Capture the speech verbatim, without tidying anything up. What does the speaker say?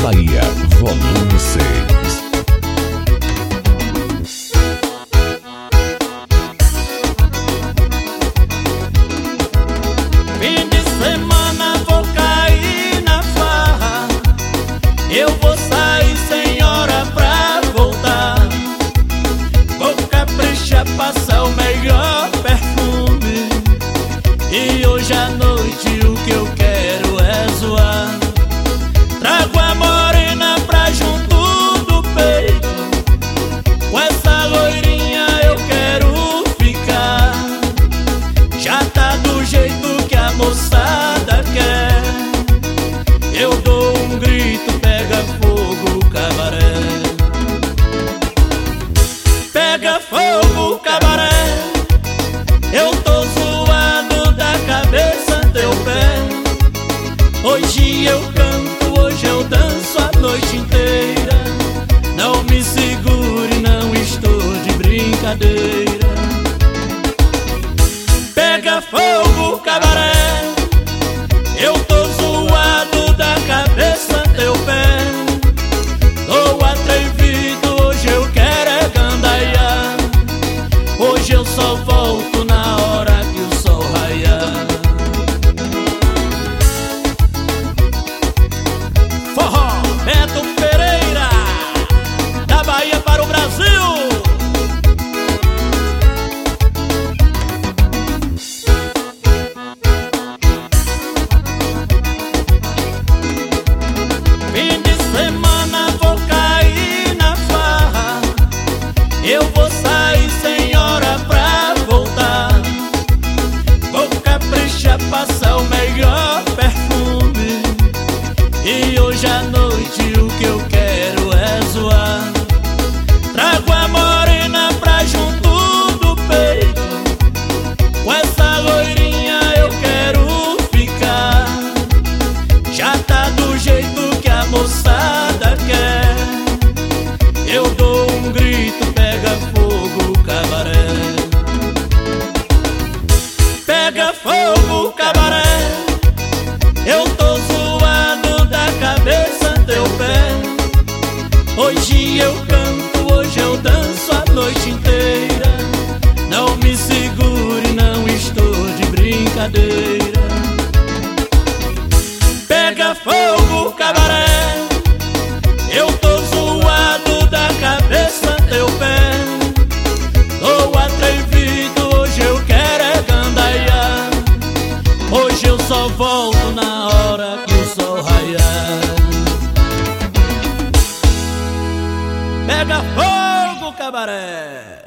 Bahia, volume seis. Fim de semana vou cair na farra, eu vou sair sem hora pra voltar. Vou caprichar, passar o melhor perfume, e hoje à noite o que eu quero é zoar. Trago a morena pra junto do peito, com essa loirinha eu quero ficar. Já tá do jeito que a moçada quer, eu dou um grito, pega fogo, cabaré. Pega fogo, cabaré, eu tô zoado da cabeça teu pé. Hoje eu canto, hoje eu danço a noite inteira. Não me segure, não estou de brincadeira. Pega fogo, cabaré, eu tô zoado da cabeça teu pé. Tô atrevido, hoje eu quero é gandaiar. Hoje eu só volto na hora que o sol raiar. Forró, Beto Pereira, da Bahia para o Brasil. Fim de semana vou cair na farra, eu vou sair sem hora pra voltar. Vou caprichar, passar o melhor perfume, e hoje à noite o que eu quero é zoar. Trago a morena pra junto do peito, com essa loirinha eu quero ficar. Já tá do jeito que a moçada quer, eu dou um grito, pega fogo, cabaré. Pega fogo, cabaré, eu tô zoado da cabeça teu pé. Hoje eu canto, hoje eu danço a noite inteira. Não me segure, não estou de brincadeira. Pega fogo, cabaré, eu tô zoado da cabeça teu pé. Tô atrevido, hoje eu quero é gandaiar. Hoje eu só volto na hora que o sol raiar. Pega fogo, cabaré.